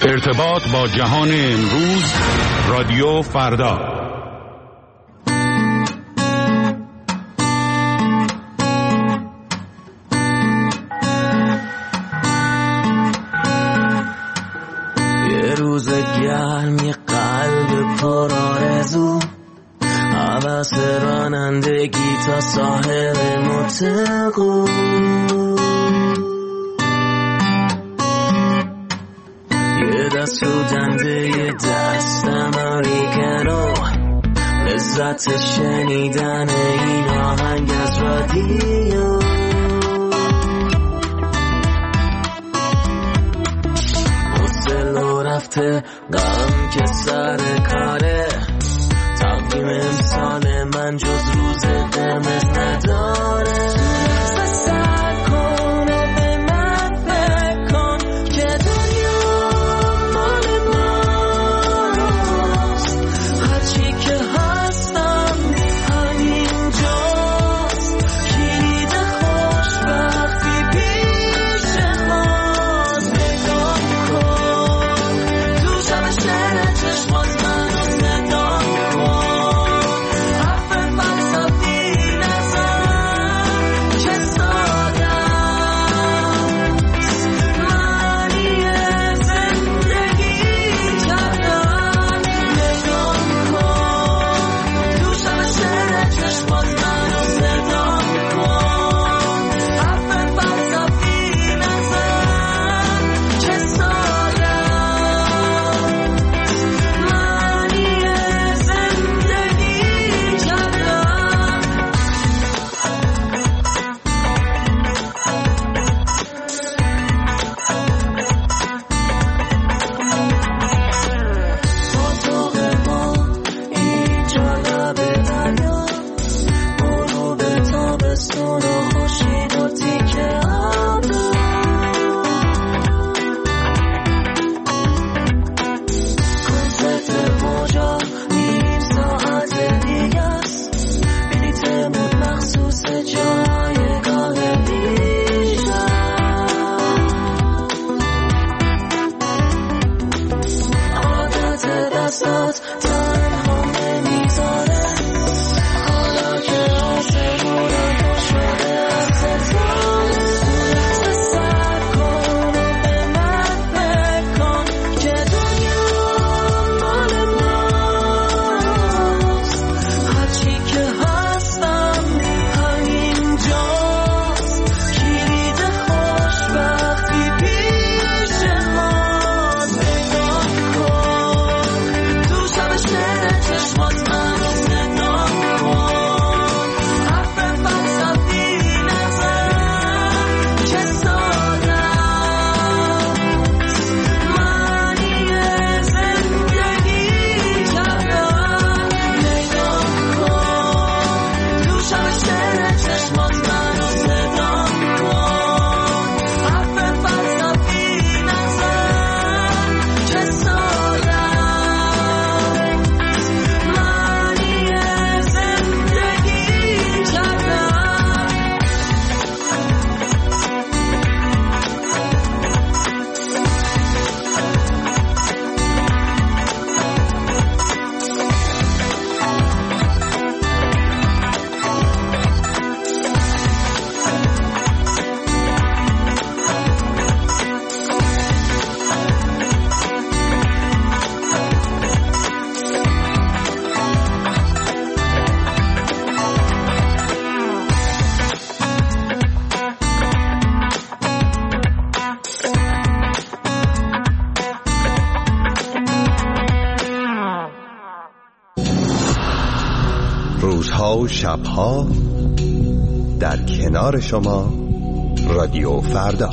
ارتباط با جهان امروز، رادیو فردا. یه روز گرم، یه قلب پر آرزو، حوث رانندگی تا ساحل متقو، یه دست سوزنده، یه دست امریکنو، لذت شنیدن این آهنگ از رادیو. حوصله رفته، غم که سر کاره، تقویم امسال من جز روز قرمز نداره. و شبها در کنار شما، رادیو فردا.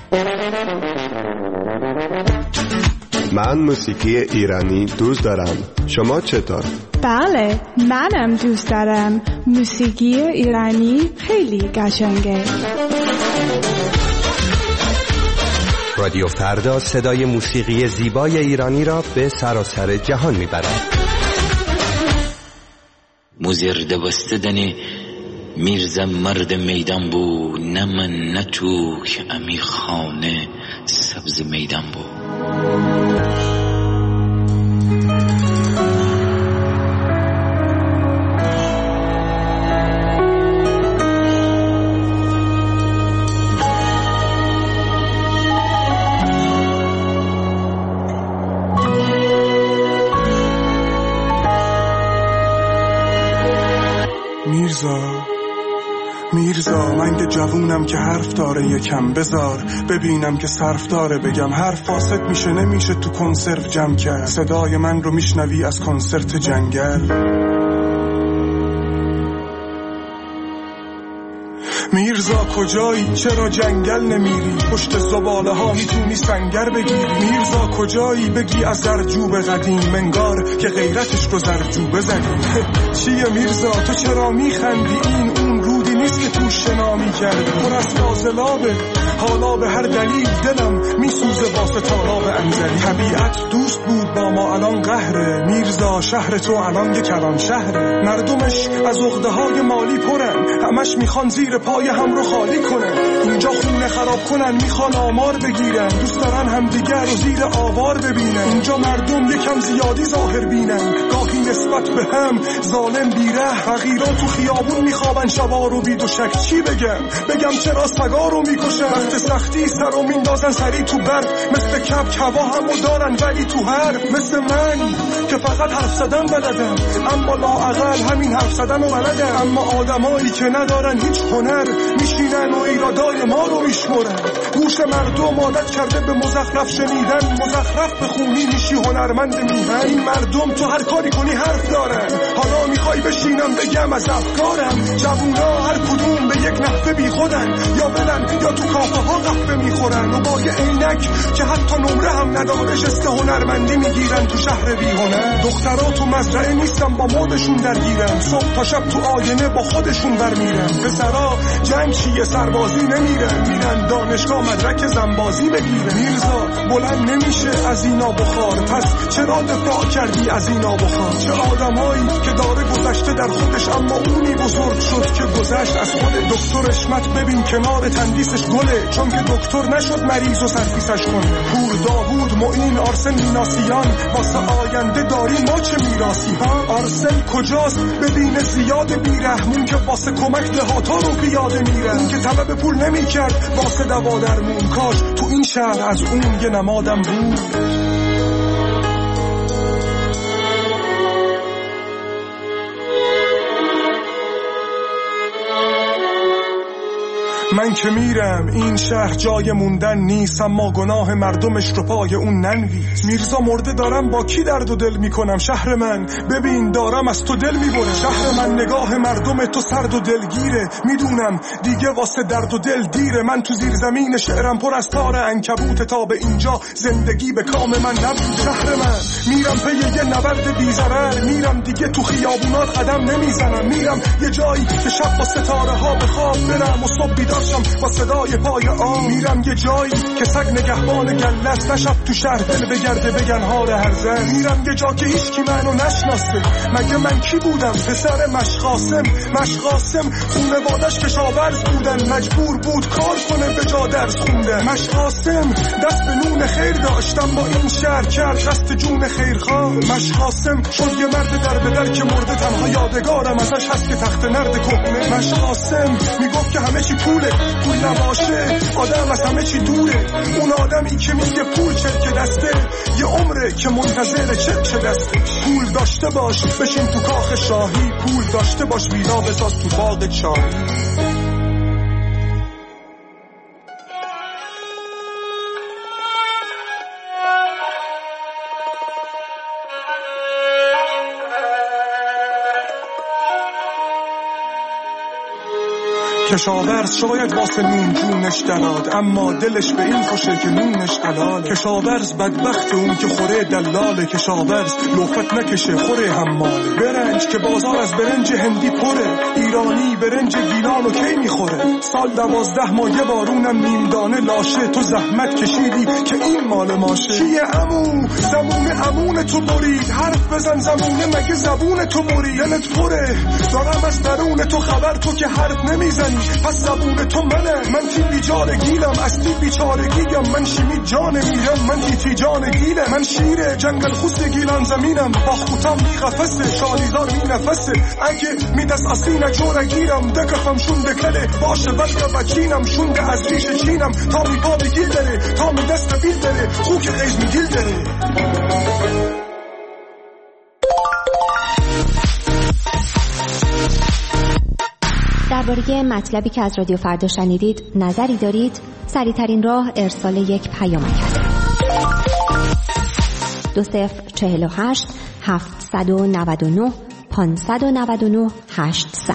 من موسیقی ایرانی دوست دارم. شما چطور؟ بله، منم دوست دارم. موسیقی ایرانی خیلی قشنگه. رادیو فردا صدای موسیقی زیبای ایرانی را به سراسر جهان میبرد. مزرده بستدنی میرزم مرد میدان بو، نه من نه تو که امی خانه سبز میدان بو. میرزا من که جوونم که حرف داره یکم بذار ببینم که صرف داره بگم حرف فاسد میشه نمیشه تو کنسرو جمع کرد صدای من رو میشنوی از کنسرت جنگل میرزا کجایی چرا جنگل نمیری پشت زباله ها میتونی سنگر بگیری میرزا کجایی بگی از زرجوب قدیم منگار که غیرتش رو زرجوبه زدیم چیه میرزا تو چرا میخندی این اون رودی نیست که تو شنا میکردی پر از فاضلابه حالا به هر دلیل دلم میسوزه واسه تالاب انزلی طبیعت دوست بود با ما الان قهره میرزا شهر تو الان یه کلان شهره مردمش از عقده های مالی پرن همش میخوان زیر پای هم رو خالی کنن اینجا خونه خراب کنن میخوان آمار بگیرن دوست دارن همدیگر رو زیر آوار ببینن اینجا مردم یکم زیادی ظاهر بینن گاهی نسبت به هم ظالم بیره فقیران تو خیابون میخوابن شبا رو بی دوشک چی بگم چرا سگا رو میکشن وقت سختی سر رو میندازن سری تو برد مثل کبکوا همو دارن ولی تو هر مثل من که فقط حرف زدن بلدم اما لااقل همین حرف زدن رو بلدم اما آدمایی که ندارن هیچ هنر میشینن و ایرادای ما رو میشمرن گوش مردم عادت کرده به مزخرف شنیدن مزخرف بخونی میشی هنرمند میهن این مردم تو هر کاری کنی حرف دارن حالا میخوای بشینم بگم از افکارم جوونا هر کدوم به یک نحوه بی خودن یا بلن یا تو کافه ها قهوه میخورن و با یه عینک که حتی نمره هم نداره جست هنرمندی میگیرن تو شهر بی هنر دخترها تو مزرعه نیستن با مودشون درگیرن صبح تا شب تو آینه با خودشون برمیرن پسرا جنگ چیه سربازی میرن دانشگاه مدرک زنبازی بگیرن میرزا بلند نمیشه از اینا بخار پس چرا دفاع کردی از اینا بخار چه آدمایی که داره گذشته در خودش اما اونی بزرگ شد که گذشت از خود دکتر اشمت ببین کنار تندیسش گله چون که دکتر نشد مریض و سرفیسش کنه پور داوود معین آرسن میناسیان واسه آینده داری ما چه میراسی ها آرسن کجاست ببین زیاد بیرحمون که واسه کمک دهاتا رو پیاده میره اون که طلب پول نمیکرد واسه دوا درمون کاش تو این شهر از اون یه نمادم بود من که میرم این شهر جای موندن نیست اما گناه مردمش رو پای اون ننویس میرزا مرده دارم با کی درد و دل میکنم شهر من ببین دارم از تو دل میبرم شهر من نگاه مردم تو سرد و دلگیره میدونم دیگه واسه درد و دل دیره من تو زیر زمین شعرم پر از تار عنکبوت تا به اینجا زندگی به کام من نبوده شهر من میرم پی یه نبرد بی‌ضرر میرم دیگه تو خیابونات قدم نمیزنم میرم یه جایی که شب با ستاره ها به خواب برم و صبح بیدارشم با صدای پای آن میرم یه جایی که سگ نگهبان گلست نشب تو شهر دل بگرده بگن حال هر زن میرم یه جا که هیچ کی منو نشناسه مگه من کی بودم پسر مشقاسم خونوادش کشاورز بودن مجبور بود کار کنه به جا درس خوندن مشقاسم دست به نون خیر داشتم با این شهر کرد قصد جون خیرخواه مشقاسم شد یه مرد در به در که مرده تنها یادگارم ازش هست که تخت نرد کهنه مشقاسم میگفت که همه چی پول نباشه آدم از همه چی دوره اون آدمی که میگه پول چرک دسته یه عمره که منتظر چرک دسته پول داشته باش بشین تو کاخ شاهی پول داشته باش ویلا بساز تو باغ چاهی کشاورز شاید واسه نون جونش دراد، اما دلش به این خوشه که نونش حلاله. کشاورز بدبخت اون که خوره دلاله، کشاورز لوفت نکشه خوره حماله. برنج که بازار از برنج هندی پره، ایرانی برنج گیلانو کی میخوره. سال 12 ماه یه بارونم نیم دانه لاشه، تو زحمت کشیدی که این مال ماشه. کیه عمو زمون عمون تو برید، حرف بزن زمونه مگه زبون تو برید. دلت پره دارم از درون تو خبر، تو که حرف نمیزنی پس زبون تو منه. من تی بیچاره گیلم از تی بیچاره گیلم، من شیمی جان میرم من تی جان گیلم. من شیر جنگل خوست گیلان زمینم، با خوتم می قفسه شالیدار می نفسه. اگه می دست اصلی نجور گیرم دکفم شون بکله باشه بلکه بچینم شونده از ریش چینم. تا می پا بگیل داره تا می دست بیل داره خوک غیز می گیل داره. درباره مطلبی که از رادیو فردا شنیدید نظری دارید؟ سریع‌ترین راه ارسال یک پیامک است. 2048 799 599 800.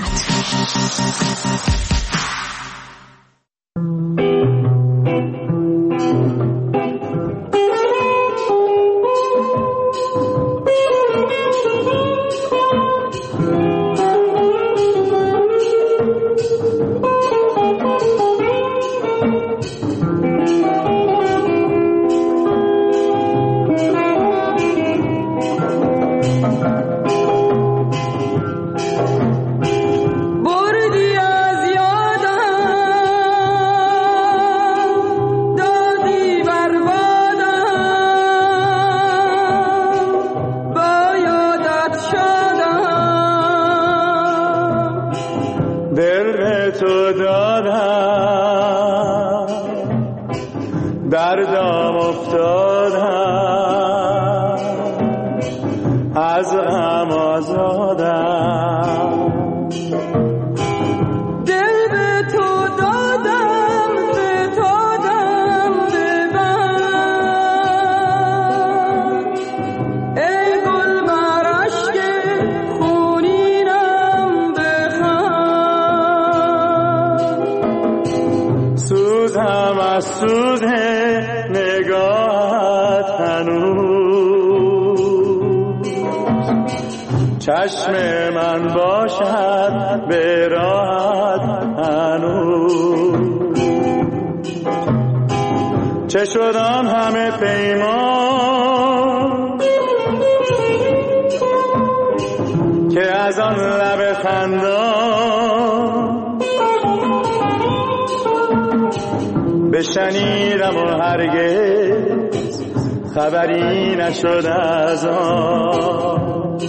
چشم من باشد به راحت هنوز، چه شدن همه پیمان که از آن لب خندان بشنیدم و هرگز خبری نشد از آن.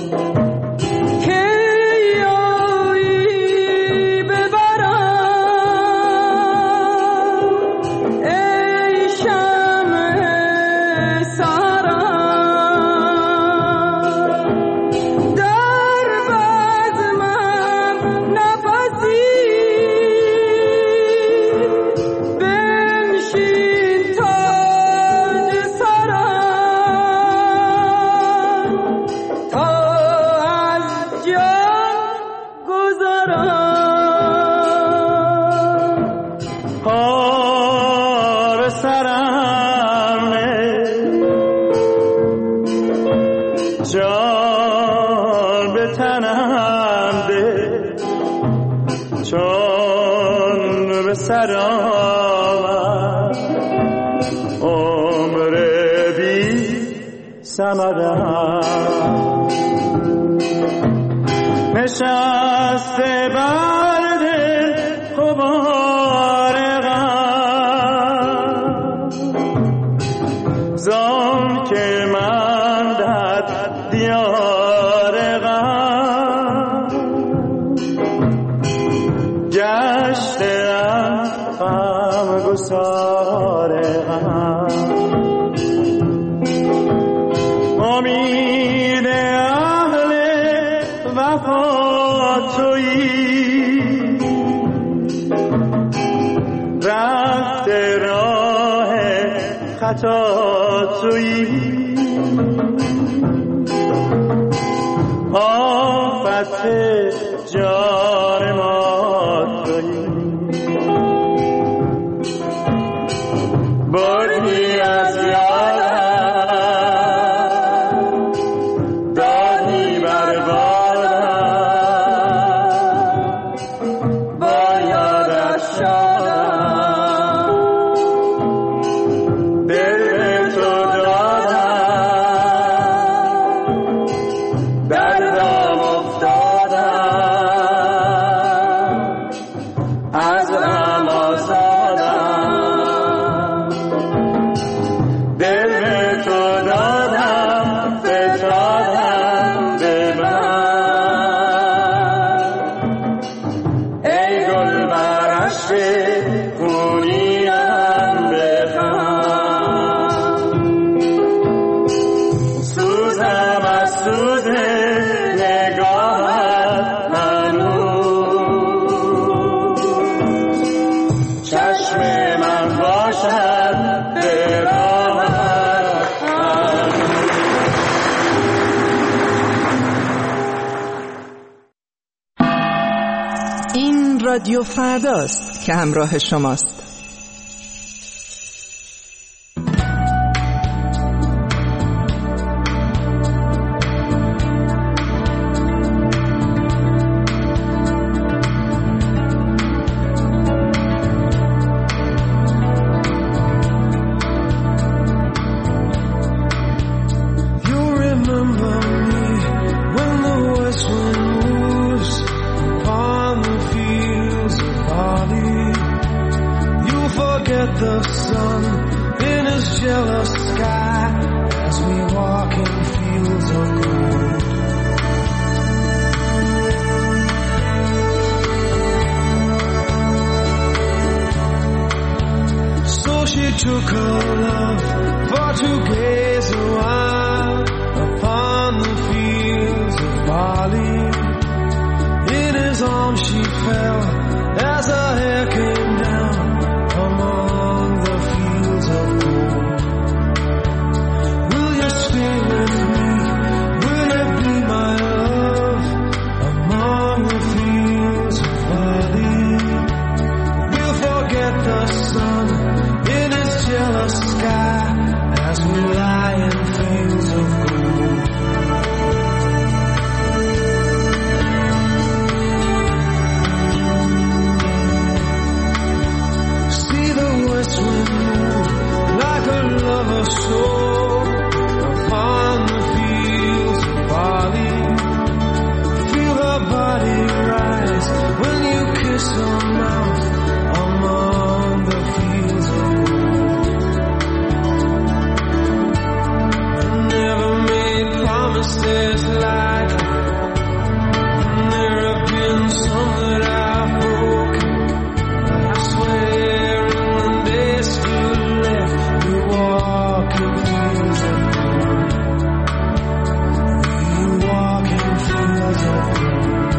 نشسته بر دل غبار غم، زان که من در دیار غم گشتم غمگسار غم. امید اهل وفا تویی، رفت راه خطا تویی، آفت جان ما تویی. رادیو فرداست که همراه شماست. Took her love for to gaze a while upon the fields of barley. In his arms she fell as her hair came down among the fields of gold. Will you stay with me? Will you be my love among the fields of barley? We'll forget the sun in his jealous sky as we lie in fields of gold. See the west wind move like a lover's soul upon the fields of barley. Feel her body rise when you kiss her mouth among the fields of gold. Never made promises like there have been some that I've broken. I swear in the days you left, we walk in fields of gold. We walk in fields of gold.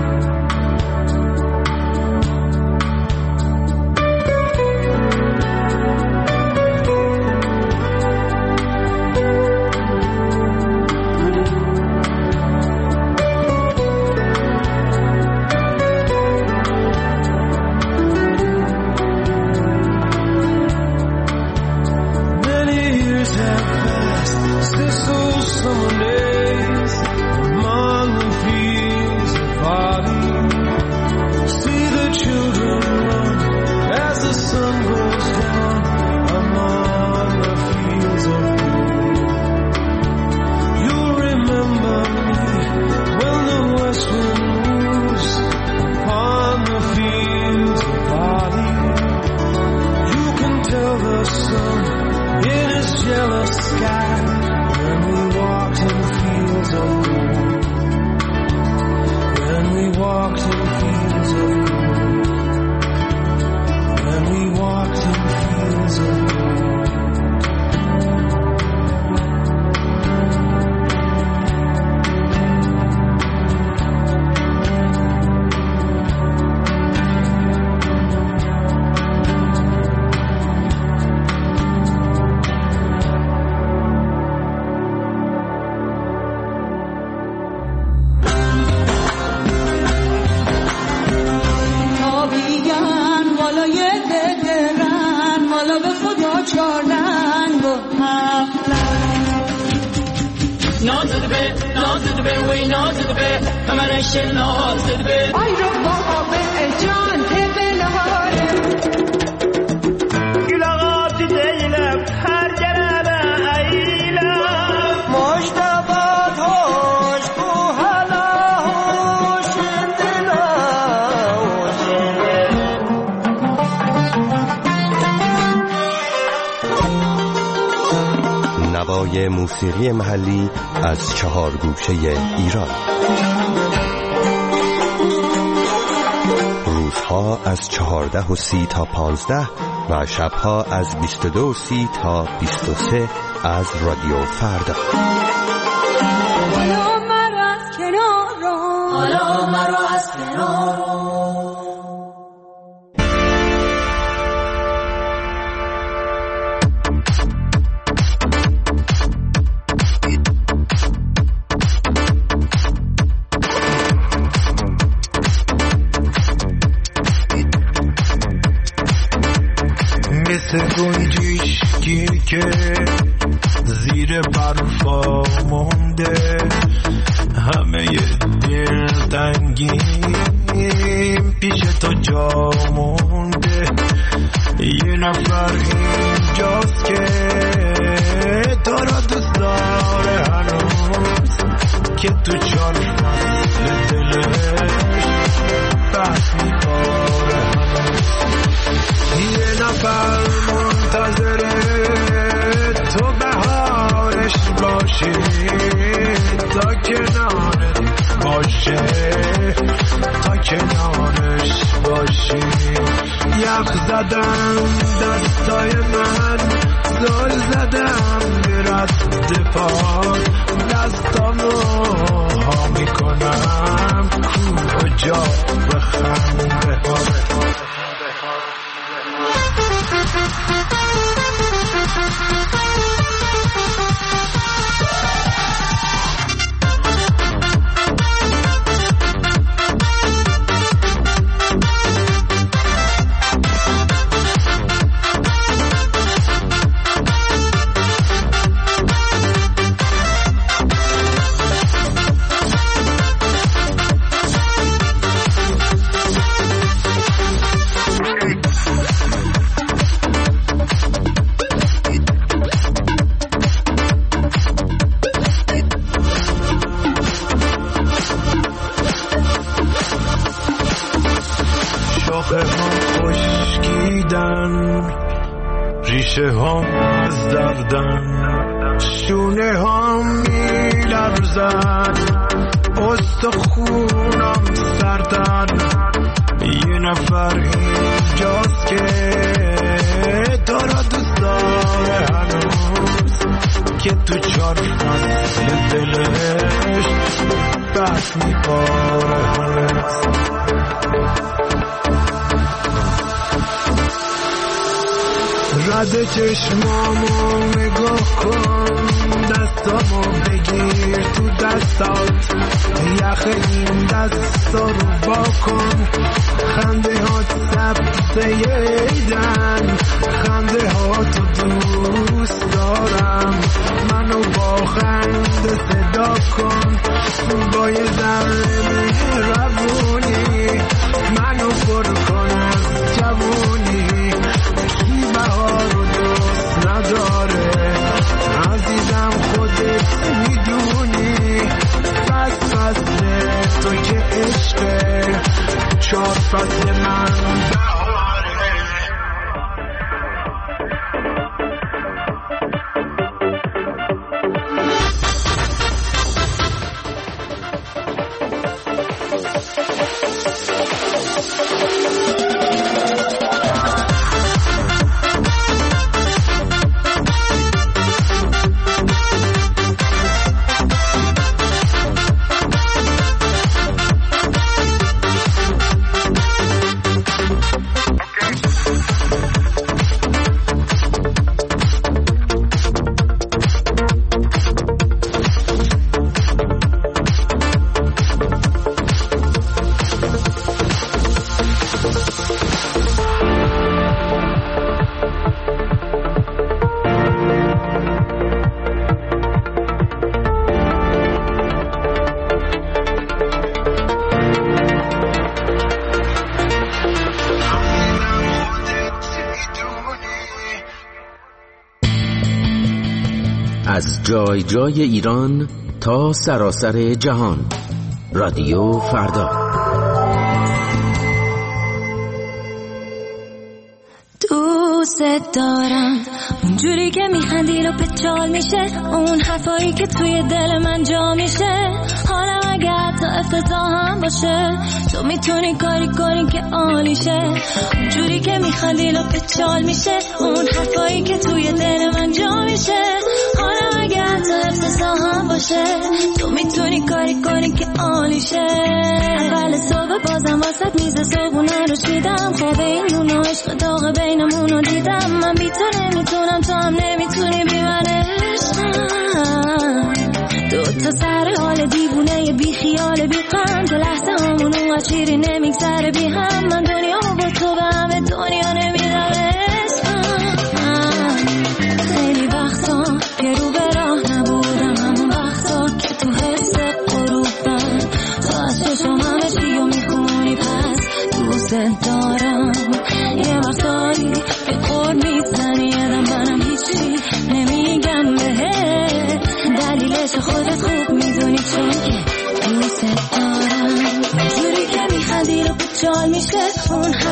نوای موسیقی محلی از 4 گوشه ایران. روزها از 14:30 تا 15 و شبها از 22:30 تا 23 از رادیو فردا. حالا مرا از کنار رو، حالا مرا از کنار رو. خشکی که زیر برفا مونده، همه دلتنگیم پیش تو جا مونده. یه نفر اینجاست که تو را دوست داره هنوز، که تو 4 فصل دلش بحث می‌کنه هنوز. یه نفر منتظره تو بهارش باشی، تا کنارت باشه، تا کنارش باشی. یخ زدم دستای من، زل زدم به رد پاد، دستامو ها میکنم کوه جا به خنده ها. ریشه هم از دردن، شونه هم میلرزن، استخونم سردن. یه نفر اینجاست که تو را دوست داره هنوز، که تو 4 فصل دلش بحث می‌کنه هنوز. رد چشمامو نگاه کن، دستامو بگیر تو دستات، یخ این دستا رو با کن. خنده هات سبزه ایدن، خنده هاتو دوست دارم. منو با خنده صدا کن، با یه ذره مهربونی منو پر کن از جوونی. بهار رو دوست نداره عزیزم، خودت میدونی. فصل تو که عشقه، 4 فصل من از جای جای ایران تا سراسر جهان. رادیو فردا. دوست دارم اونجوری که میخندی رو پچال میشه، اون حرفایی که توی دل من جا میشه. حالا اگر تا افتضاح هم باشه، تو میتونی کاری کنی که عالیشه. اونجوری که میخندی رو پچال میشه، اون حرفایی که توی دل من جا میشه. حالا اگر تا افتضاح هم باشه، تو میتونی کاری کنی که عالیشه. اول صبح بازم واسط میز صبحونه رو شیدم، خواب این نون و عشق داغ بینمون رو دیدم. من بی تو نمیتونم، تو هم نمیتونی بی من عشقم. 2 تا سر حال دیوونه بی خیال بی غم، تو لحظه همون اون چیری نمیگذره بی هم. من دنیا با تو به همه دنیا نمیدم عشقم.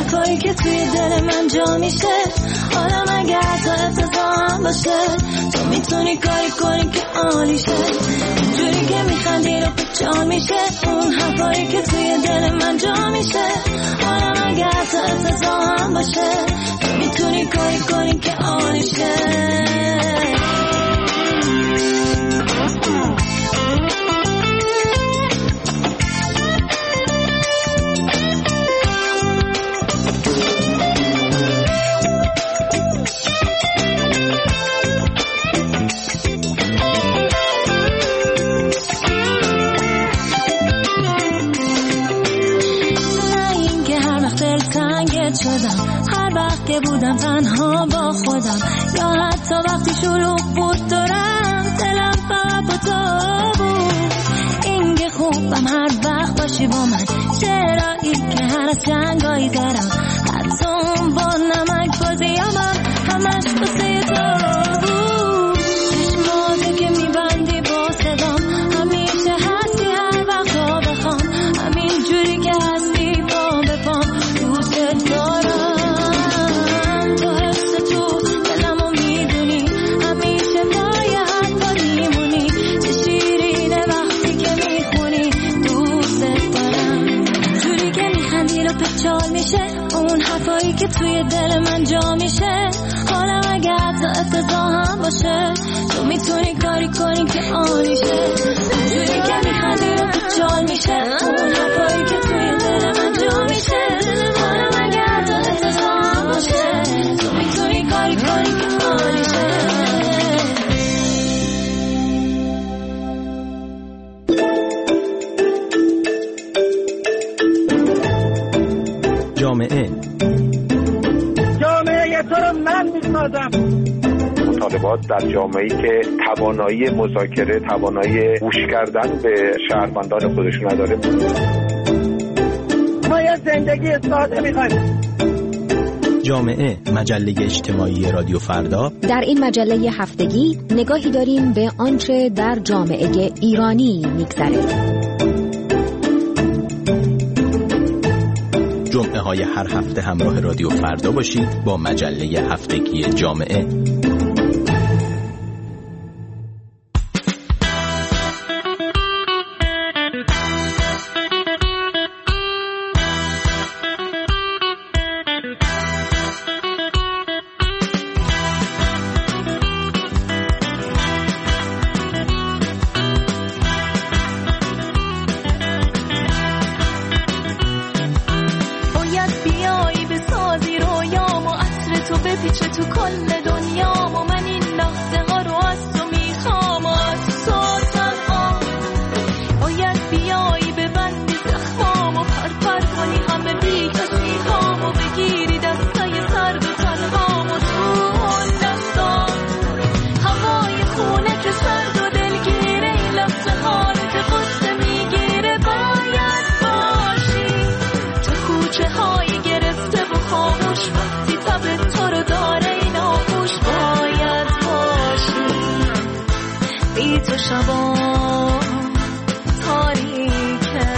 حرفایی که توی دل من جا میشه. حالم اگه حتی افتضاح باشه تو میتونی کاری کنی که عالیشه. اینجوری که میخندی رو جا میشه اون حرفایی که توی دل من جا میشه. حالم اگه حتی افتضاح باشه تو میتونی کاری کنی که عالیشه. هر وقت که بودم تنها با خودم یا حتی وقتی شلوغ بود دورم دلم فقط با تو بود. این که خوبم هر وقت باشی با من. چرایی که هر از جنگایی دارم حتی اون با نمک بازیامم همش بسه تو بود. چشماتو که میبندی با صدام همیشه هستی هر وقت ها بخوام. همین جوری که هستی با بپام دوست دارم. تو حس تو دلمو میدونی همیشه پای حرفا میمونی. چه شیرینه وقتی که میخونی دوست دارم. جوری که میخندی رو پچال میشه اون حرفایی که توی دل من جا میشه. حالا اگه حتی افتضاح هم باشه تو میتونی کاری کنی که عالیشه. جوری که میخندی رو پچال میشه اون حرفایی که توی دل من جا میشه. حالا اگه حتی افتضاح هم باشه تو میتونی کاری کنی که عالیشه. جامعه تو رو من میسازم. مطالبات در جامعه‌ای که توانایی مذاکره، توانایی گوش کردن به شهروندان خودش نداره. ما یه زندگی ساده می‌خوایم. جامعه، مجله اجتماعی رادیو فردا. در این مجله هفتگی نگاهی داریم به آنچه در جامعه ایرانی می‌گذره. جمعه های هر هفته همراه رادیو فردا باشید با مجله هفتگی جامعه. پیچه تو کل دنیا و من این لحظه ها رو از تو میخوام و از تو تنها. باید بیایی ببندی زخمام و پرپر کنی همه بی کسی هام و بگیری دستای سرد و تنهام و تو اون دستا هوای خونه که سرد و دلگیره. این لحظه ها رو که قصه میگیره باید باشی تو کوچه های گرفته و خاموش. وقتی تب تو رو داره این آغوش باید باشی بی تو شبا تاریکه.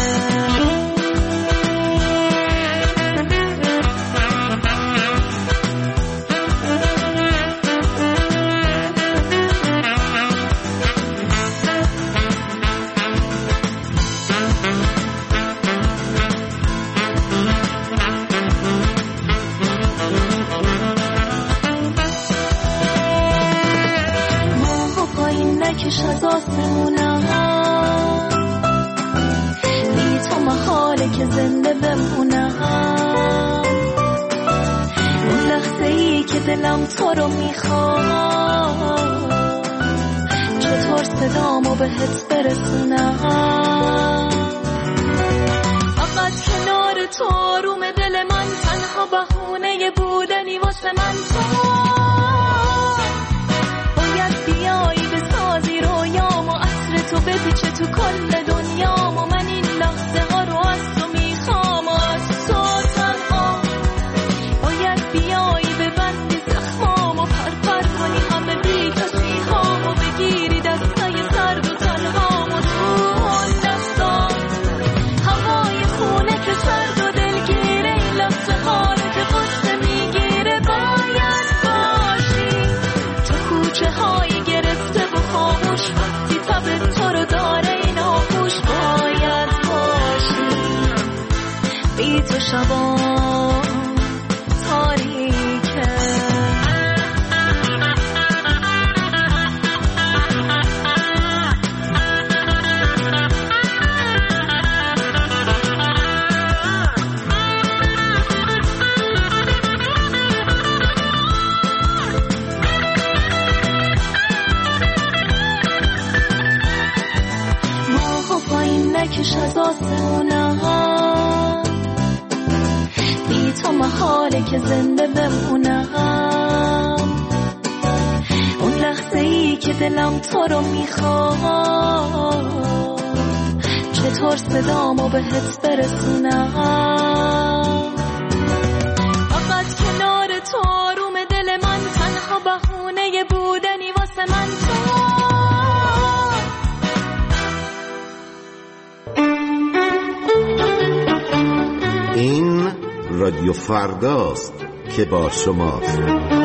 نکش از آسمونم بی تو محاله که زنده بمونم. اون لحظه ای که دلم تو رو میخواد چطور صدامو بهت برسونم. فقط کنار تو آروم دل من تنها بهونه بودنی واسه من تو. باید بیایی بسازی رویام و عطر تو بپیچه تو کل دنیام و من این لحظه ها رو از تو میخوام و از تو تنها. باید بیایی ببندی زخمام و پرپر کنی همه بی کسی هام و بگیری دستای سرد و تنهام و تو اون دستا هوای خونه که سرد و دلگیره. این لحظه ها شبا تاریکه موها پایین نکش از آسمونم، بی تو محاله که زنده بمونم. اون لحظه ای که دلم تو رو میخواد، چطور صدامو بهت برسونم؟ فقط کنار تو آروم دل من، تنها بهونه بودنی واسه من تو. این رادیو فرداست که با شماست.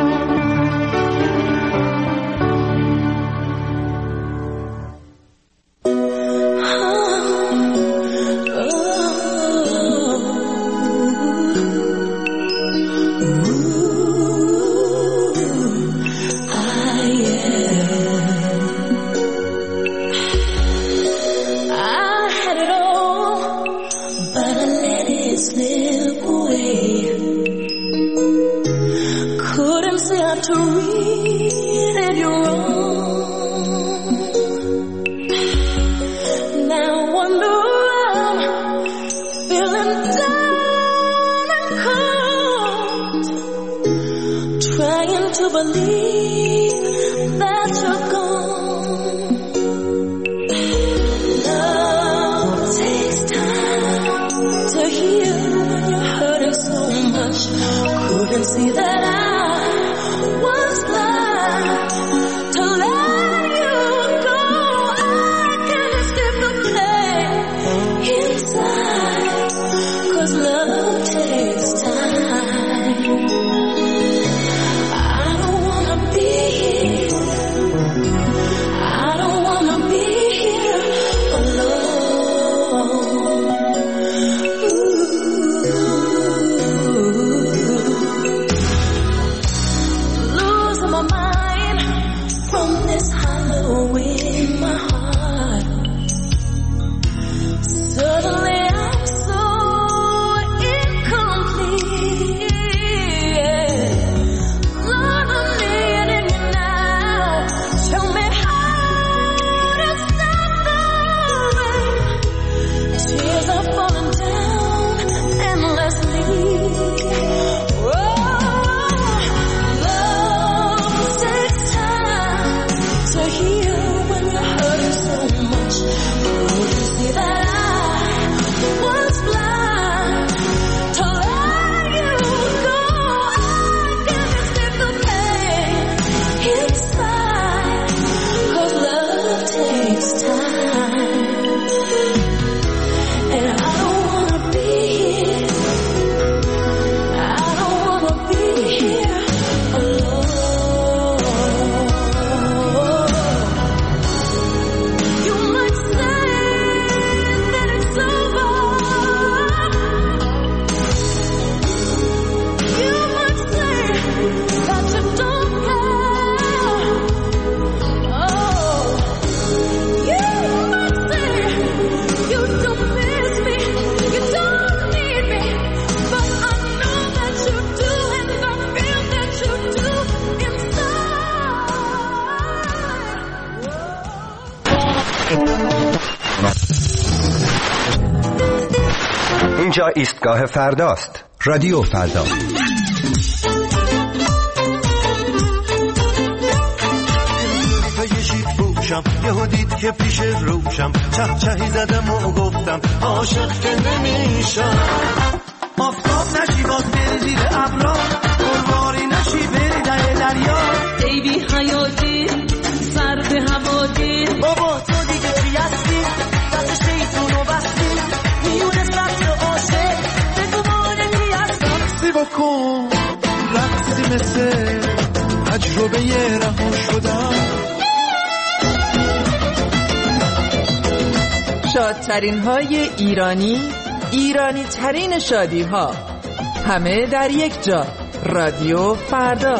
اینجا ایستگاه فرداست. رادیو فردا. یهو دید که پیش روشم، چهچهی زدم و گفتم عاشق که نمیشم. آفتاب نشی باز بری زیر ابرا، قرواری نشی بری در دریا. ای بی حیاتی سر به هوا دید، بابا تو دیگه چی هستی؟ دست شیطونو بستی میونه سبز عاشق، بگو مالکی هست. رقصی بکن رقصی مثل تجربه رها شدم. شادترین های ایرانی ایرانی ترین شادی ها، همه در یک جا. رادیو فردا.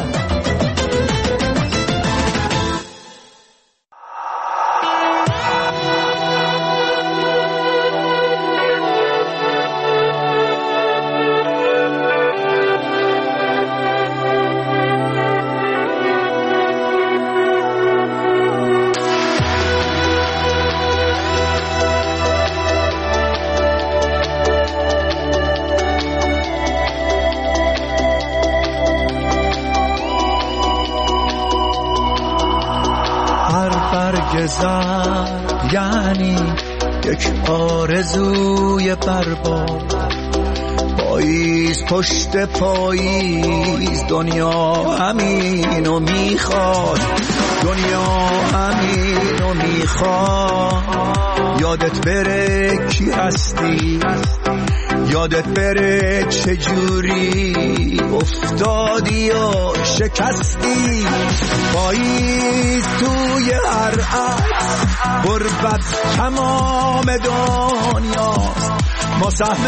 یعنی یک آرزوی برباد، پاییز پشت پاییز دنیا همینو میخواد، دنیا همینو میخواد. یادت بره کی هستی، یادت بره چجوری افتادی و شکستی. پاییز توی هر عکس غربت تمام دنیاست، ما سهم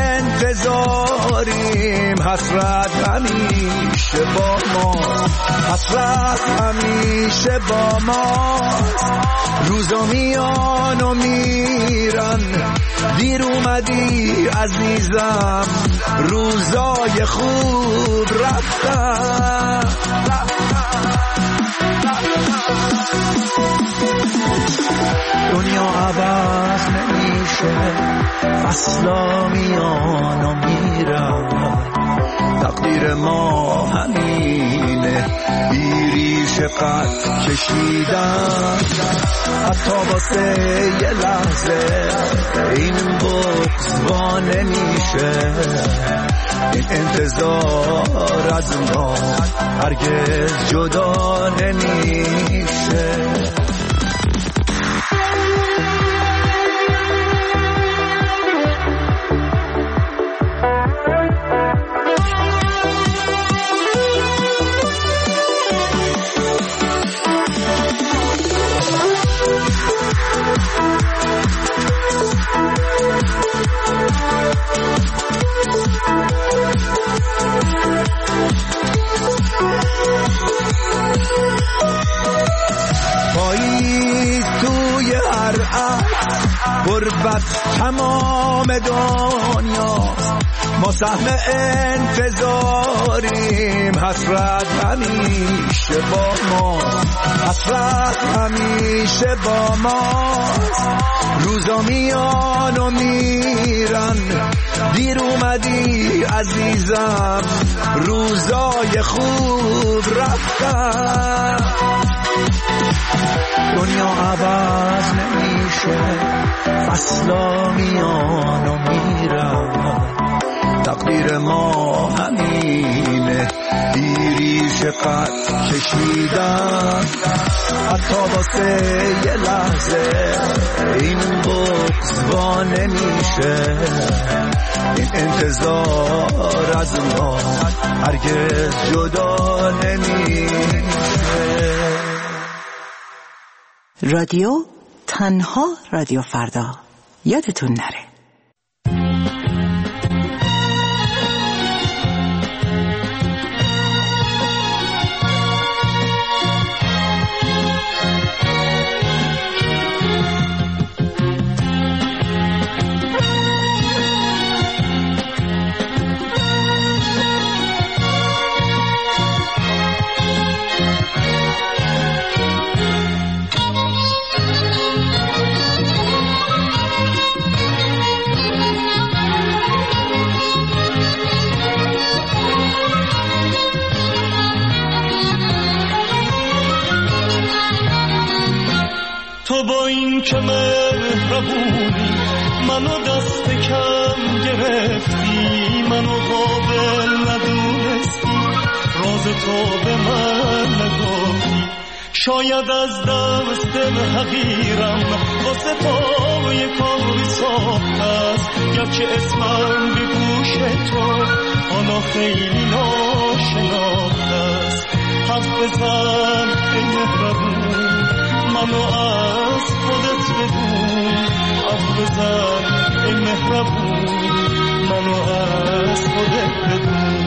انتظاریم، حسرت همیشه با ما، حسرت همیشه با ما. روزا میان و میرن، دیر اومدی عزیزم، روزای خوب رفتن. دنیا عوض نمیشه، فصلا میان و میرن، تقدیر ما همینه، بیریش قد کشیدن. حتی واسه یه لحظه این بغض وا نمیشه، این انتظار از ما هرگز جدا نمیشه. پاییز توی هر عکس غربت تمام دنیاست، ما سهم انتظاریم، حسرت همیشه با ما، حسرت همیشه با ما. روزا میان و میرن، دیر اومدی عزیزم، روزای خوب رفتن. دنیا عوض نمیشه، فصلا میان و میرن، تقدیر ما همینه، بیریش قد کشیدن. حتی واسه یه لحظه این بغض وا نمیشه، این انتظار از ما هرگز جدا نمیشه. رادیو تنها رادیو فردا، یادتون نره. تو با این که مهربونی منو دست کم گرفتی، منو قابل ندونستی، راز تو به من نگفتی. شاید از دست حقیرم واسه تو یک کاری ساخته است، گرچه اسمم به گوش تو حالا خیلی ناشناخته است. حرف بزن ای مهربون، منو از خودت بدون، حرف بزن ای مهربون، بدون.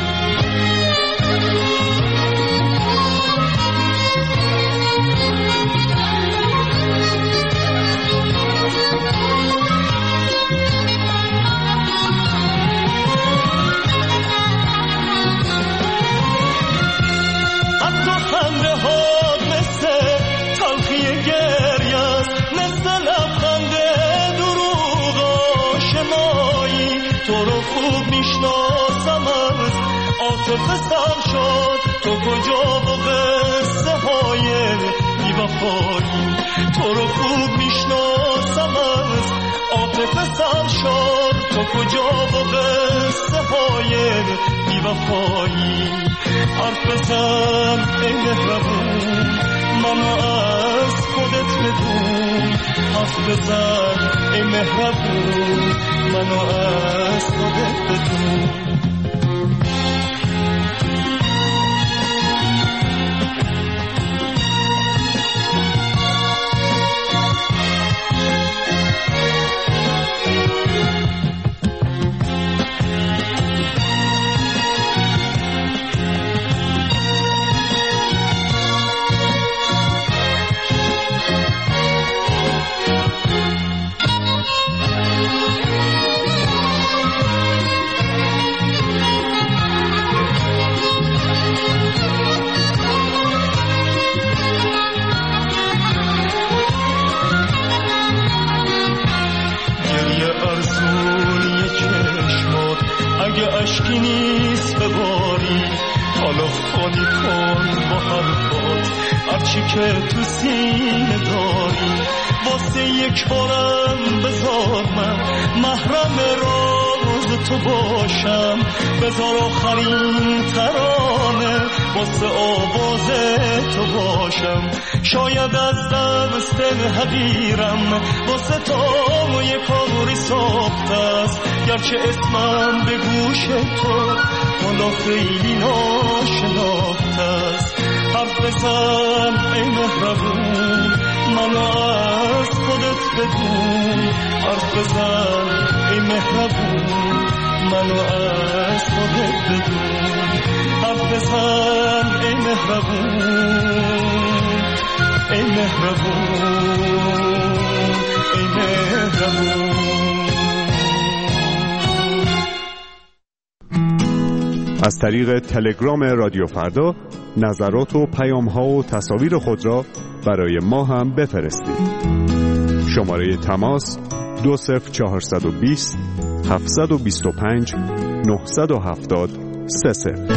عاطفه‌ام شد تو کجا و قصه های بی‌وفایی تو رو خوب میشناسم از عاطفه‌ام شد تو کجا و قصه های بی‌وفایی حرف بزن ای مهربون منو از خودت بدون حرف بزن ای مهربون منو از خودت بدون. اشکی نیست بباری حالا خالی کن با حرفات هرچی که تو سینه داری واسه یک بارم بذار من محرم راز تو باشم بذار آخرین ترانه واسه آواز تو باشم شاید از دست حقیرم واسه تو یک کاری ساخته است گرچه اسمم به گوش تو حالا خیلی ناشناخته است حرف بزن ای مهربون منو از خودت بدون حرف بزن ای مهربون منو از خودت بدون حرف بزن ای مهربون ای مهربون ای مهربون. از طریق تلگرام رادیو فردا نظرات و پیام‌ها و تصاویر خود را برای ما هم بفرستید. شماره تماس 20420 725 970 30.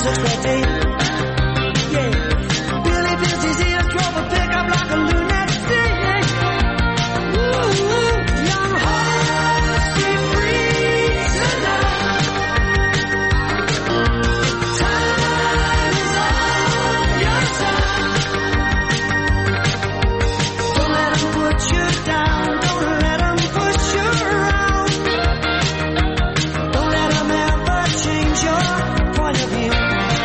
was expecting. Yeah, Billy feels his ears drove a pickup like a lunatic. Ooh, young hearts be free tonight. Time is on your side. Don't let them put you down. Don't let them push you around. Don't let them ever change your point of view.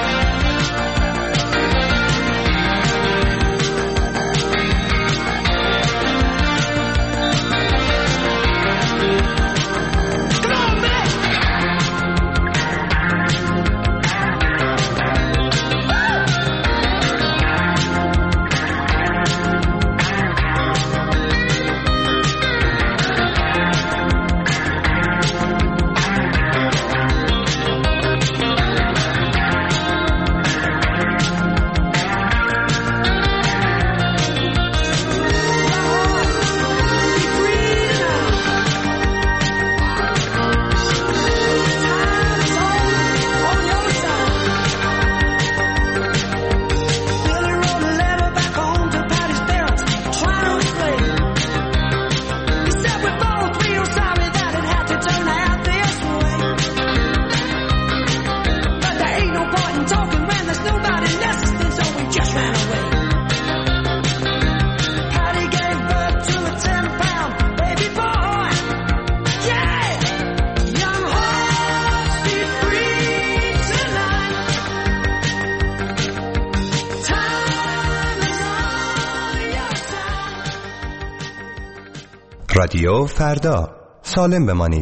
رادیو فردا، سالم بمانید.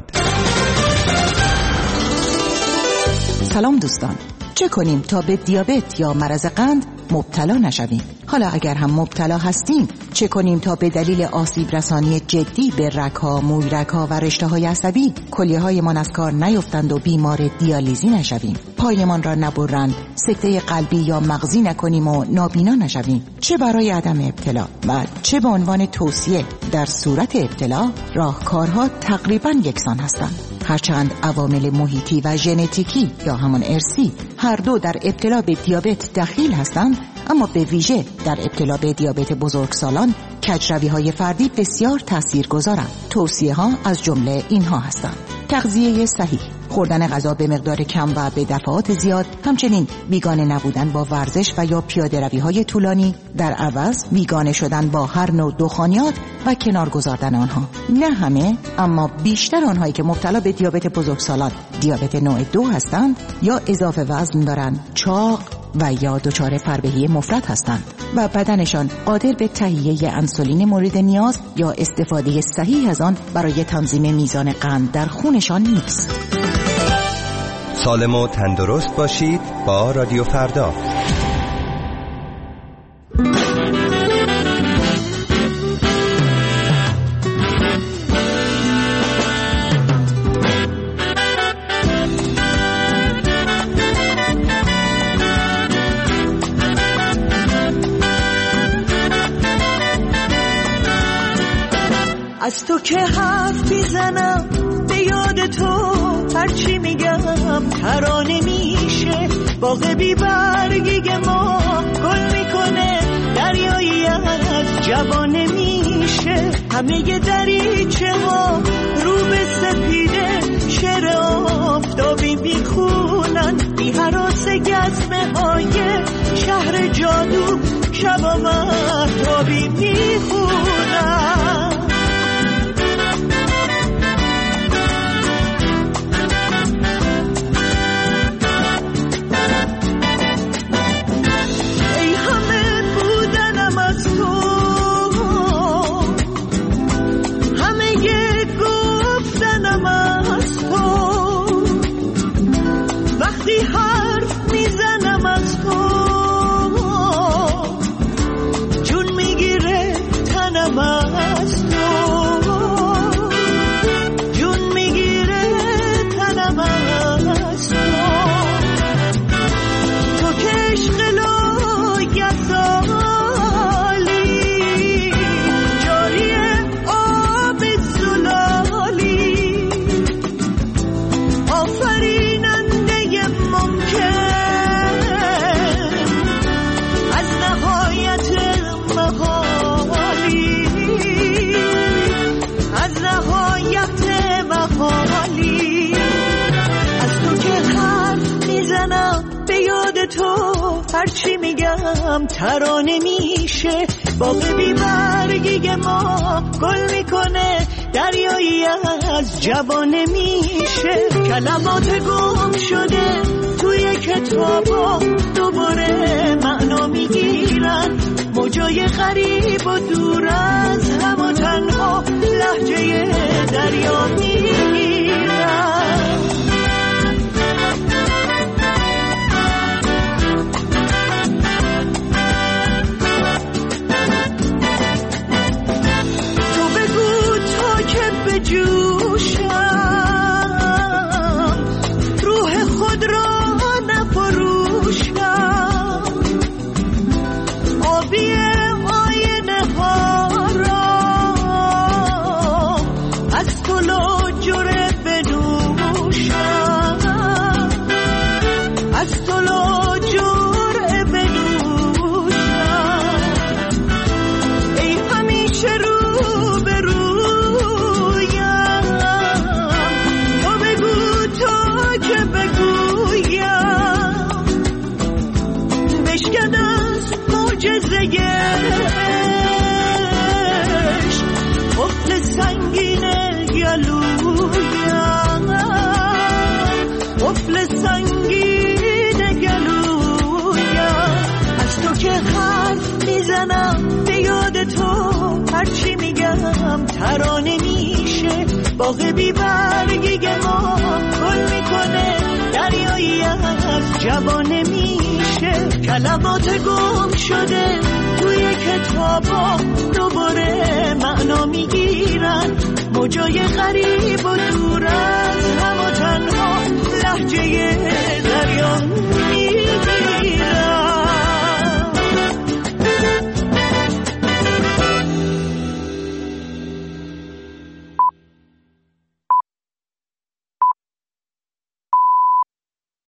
سلام دوستان، چه کنیم تا به دیابت یا مرض قند مبتلا نشویم؟ حالا اگر هم مبتلا هستیم چه کنیم تا به دلیل آسیب رسانی جدی به رگ‌ها، مویرگ‌ها و رشته‌های عصبی کلیه‌هایمان از کار نیفتند و بیمار دیالیزی نشویم؟ پایمان را نبرند، سکته قلبی یا مغزی نکنیم و نابینا نشویم؟ چه برای عدم ابتلا و چه به عنوان توصیه در صورت ابتلا راهکارها تقریباً یکسان هستند. هرچند عوامل محیطی و ژنتیکی یا همان ارثی هر دو در ابتلا به دیابت دخیل هستند، اما به ویژه در ابتلا به دیابت بزرگسالان کجروی‌های فردی بسیار تاثیرگذارند. توصیه‌ها از جمله اینها هستند: تغذیه صحیح، خوردن غذا به مقدار کم و به دفعات زیاد، همچنین بیگانه نبودن با ورزش و یا پیاده‌روی‌های طولانی، در عوض بیگانه شدن با هر نوع دخانیات و کنار گذاردن آنها. نه همه، اما بیشتر آنهایی که مبتلا به دیابت بزرگسالان دیابت نوع 2 هستند یا اضافه وزن دارند، چاق و یا دچار فربهی مفرط هستند و بدنشان قادر به تهیه انسولین مورد نیاز یا استفاده صحیح از آن برای تنظیم میزان قند در خونشان نیست. سالم و تندرست باشید با رادیو فردا. از تو که حرف میزنم به یاد تو، هرچی میگم ترانه میشه. باغ بی برگی ما گل میکنه، دریایی از جوانه میشه. همه دریچه ها رو به سپیده، شعر آفتابی میخونن، بی هراس گزمه های شهر جادو شبا مهتابی میخونن. جون میگیره تنم یاد تو هرچی میگم ترانه میشه. باغ بی برگی ما گل میکنه، دریایی از جوانه میشه. کلمات گم شده توی کتابا دوباره معنا میگیرن، موجای غریب و دور از هم و تنها لهجه دریا میگیرن. تو بگو تا که بجوشم روح خود را نفروشم، آبی آینه ها را از تو لاجره بنوشم، از تو لاجره بنوشم. ای همیشه رو به رویم، تو بگو تا که بگویم، بشکن از معجزه قفل سنگین گلویم، قفل سنگین گلویم. از تو که حرف میزنم به یاد تو هرچی میگم ترانه میشه. باغ بی برگی ما گل میکنه، دریایی از جوانه میشه. کلمات گم شده توی کتابا دوباره معنا میگیرن، موجای غریب و دور از هم و تنها لهجه